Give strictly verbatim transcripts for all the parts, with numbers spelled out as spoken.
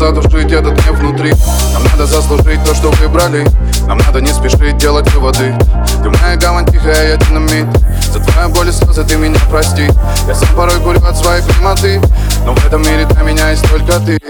задушить этот гнев внутри. Нам надо заслужить то, что выбрали. Нам надо не спешить делать выводы. Ты моя гавань тихая, я динамит. За твою боль и слезы ты меня прости. Я сам порой курю от своей клемоты, но в этом мире для меня есть только ты.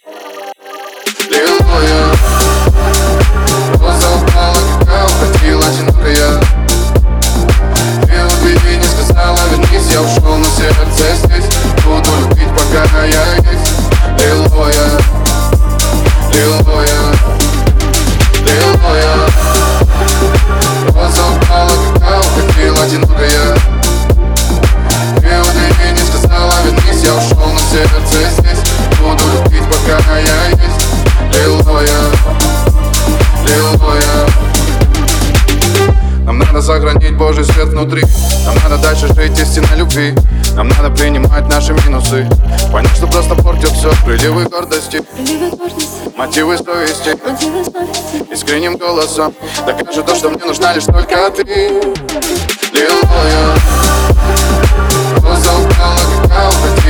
Лилуя, роза упала, какая укатила одинокая. Ты убеди, не сказала, вернись, я ушел, но сердце здесь. Буду любить, пока я есть. Лилуя, лилуя, лилуя, роза упала, какая укатила одинокая. Ты убеди, не сказала, вернись, я ушел, но сердце здесь. Буду любить, пока я есть. Лилуя, лилуя. Нам надо сохранить Божий свет внутри. Нам надо дальше жить истинной любви. Нам надо принимать наши минусы. Понять, что просто портит все. Приливы гордости, мотивы совести. Искренним голосом докажу то, что мне нужна лишь только ты. Лилуя, роза упала, какая укатила.